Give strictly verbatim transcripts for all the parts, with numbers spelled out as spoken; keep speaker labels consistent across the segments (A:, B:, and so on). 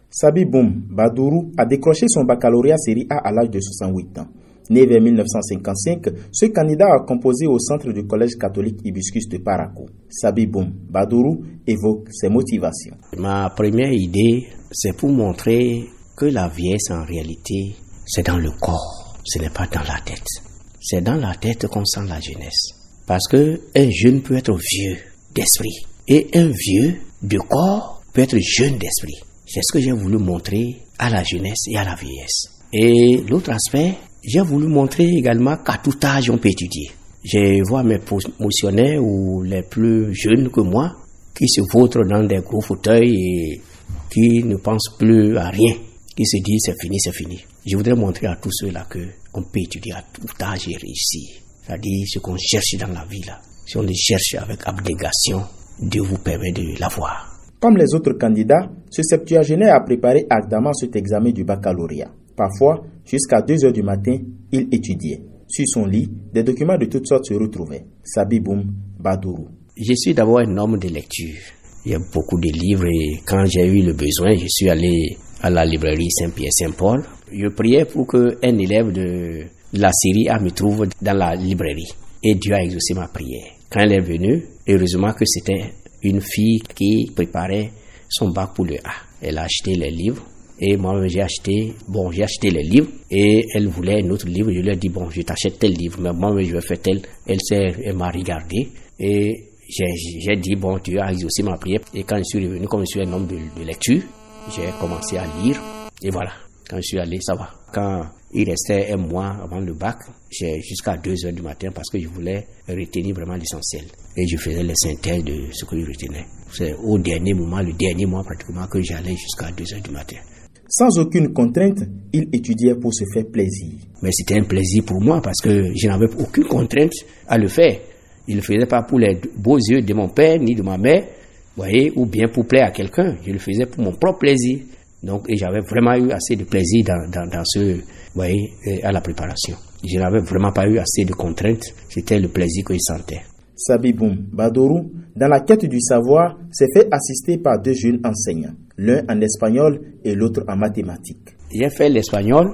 A: Sabiboum Badourou a décroché son baccalauréat série A à l'âge de soixante-huit ans. Né vers mille neuf cent cinquante-cinq, ce candidat a composé au centre du collège catholique Hibiscus de Parakou. Sabiboum Badourou évoque ses motivations.
B: Ma première idée, c'est pour montrer que la vieillesse en réalité, c'est dans le corps, ce n'est pas dans la tête. C'est dans la tête qu'on sent la jeunesse. Parce que un jeune peut être vieux d'esprit et un vieux de corps peut être jeune d'esprit. C'est ce que j'ai voulu montrer à la jeunesse et à la vieillesse. Et l'autre aspect, j'ai voulu montrer également qu'à tout âge on peut étudier. Je vois mes promotionnaires ou les plus jeunes que moi qui se vautrent dans des gros fauteuils et qui ne pensent plus à rien, qui se disent c'est fini, c'est fini. Je voudrais montrer à tous ceux-là qu'on peut étudier à tout âge et réussir. C'est-à-dire ce qu'on cherche dans la vie là. Si on le cherche avec abnégation, Dieu vous permet de l'avoir.
A: Comme les autres candidats, ce septuagénaire a préparé ardemment cet examen du baccalauréat. Parfois, jusqu'à deux heures du matin, il étudiait. Sur son lit, des documents de toutes sortes se retrouvaient. Sabiboum Badourou.
B: Je suis d'abord un homme de lecture. Il y a beaucoup de livres et quand j'ai eu le besoin, je suis allé à la librairie Saint-Pierre-Saint-Paul. Je priais pour qu'un élève de la série A me trouve dans la librairie. Et Dieu a exaucé ma prière. Quand elle est venue, heureusement que c'était une fille qui préparait son bac pour le A. Elle a acheté les livres et moi j'ai acheté, bon j'ai acheté les livres et elle voulait un autre livre. Je lui ai dit bon je t'achète tel livre, mais moi je vais faire tel. Elle s'est, elle m'a regardé et j'ai, j'ai dit bon Dieu a exaucé ma prière. Et quand je suis revenu, comme je suis un homme de, de lecture, j'ai commencé à lire et voilà. Quand je suis allé, ça va. Quand il restait un mois avant le bac, j'ai jusqu'à deux heures du matin parce que je voulais retenir vraiment l'essentiel. Et je faisais les synthèses de ce que je retenais. C'est au dernier moment, le dernier mois pratiquement, que j'allais jusqu'à deux heures du matin.
A: Sans aucune contrainte, il étudiait pour se faire plaisir.
B: Mais c'était un plaisir pour moi parce que je n'avais aucune contrainte à le faire. Je ne le faisais pas pour les beaux yeux de mon père ni de ma mère, voyez, ou bien pour plaire à quelqu'un. Je le faisais pour mon propre plaisir. Donc, et j'avais vraiment eu assez de plaisir dans, dans, dans ce, vous voyez, à la préparation. Je n'avais vraiment pas eu assez de contraintes. C'était le plaisir que je sentais.
A: Sabiboum Badourou, dans la quête du savoir, s'est fait assister par deux jeunes enseignants, l'un en espagnol et l'autre en mathématiques.
B: J'ai fait l'espagnol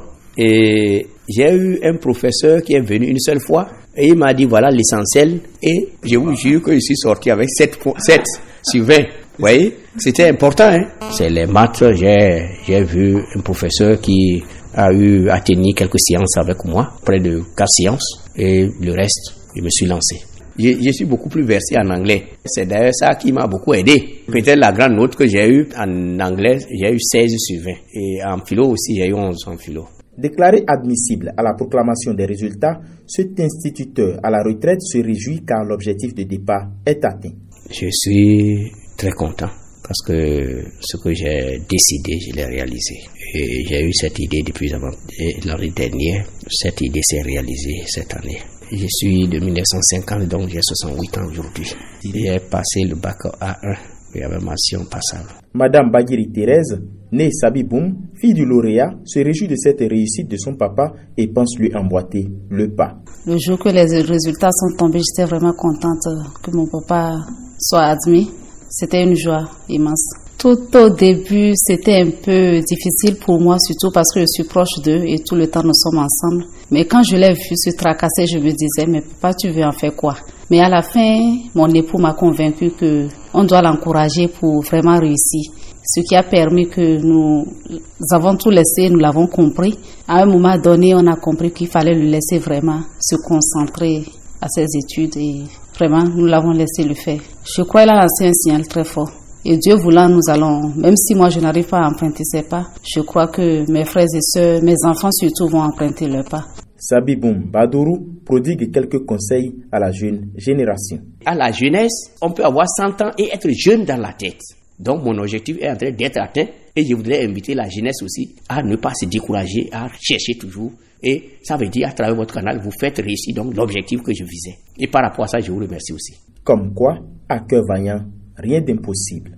B: et j'ai eu un professeur qui est venu une seule fois et il m'a dit voilà l'essentiel et je vous jure que je suis sorti avec sept sur vingt. Vous voyez, c'était important, hein. C'est les maths, j'ai, j'ai vu un professeur qui a eu à tenir quelques séances avec moi, près de quatre séances, et le reste, je me suis lancé. Je, je suis beaucoup plus versé en anglais. C'est d'ailleurs ça qui m'a beaucoup aidé. Peut-être la grande note que j'ai eue en anglais, j'ai eu seize sur vingt. Et en philo aussi, j'ai eu onze en philo.
A: Déclaré admissible à la proclamation des résultats, cet instituteur à la retraite se réjouit car l'objectif de départ est atteint.
B: Je suis très content parce que ce que j'ai décidé, je l'ai réalisé. Et j'ai eu cette idée depuis l'année dernière. Cette idée s'est réalisée cette année. Je suis de mille neuf cent cinquante, donc j'ai soixante-huit ans aujourd'hui. J'ai passé le bac A un et avec mention passable.
A: Madame Bagiri Thérèse, née Sabiboum, fille du lauréat, se réjouit de cette réussite de son papa et pense lui emboîter le pas.
C: Le jour que les résultats sont tombés, j'étais vraiment contente que mon papa soit admis. C'était une joie immense. Tout au début, c'était un peu difficile pour moi, surtout parce que je suis proche d'eux et tout le temps nous sommes ensemble. Mais quand je l'ai vu se tracasser, je me disais, mais papa, tu veux en faire quoi? Mais à la fin, mon époux m'a convaincu que on doit l'encourager pour vraiment réussir. Ce qui a permis que nous avons tout laissé, nous l'avons compris. À un moment donné, on a compris qu'il fallait le laisser vraiment se concentrer à ses études et vraiment, nous l'avons laissé le faire. Je crois qu'il a lancé un signal très fort. Et Dieu voulant, nous allons, même si moi je n'arrive pas à emprunter ses pas, je crois que mes frères et sœurs, mes enfants surtout vont emprunter leurs pas.
A: Sabiboum Badourou prodigue quelques conseils à la jeune génération.
B: À la jeunesse, on peut avoir cent ans et être jeune dans la tête. Donc mon objectif est en train d'être atteint et je voudrais inviter la jeunesse aussi à ne pas se décourager, à chercher toujours. Et ça veut dire à travers votre canal, vous faites réussir donc l'objectif que je visais. Et par rapport à ça, je vous remercie aussi.
A: Comme quoi, à cœur vaillant, rien d'impossible.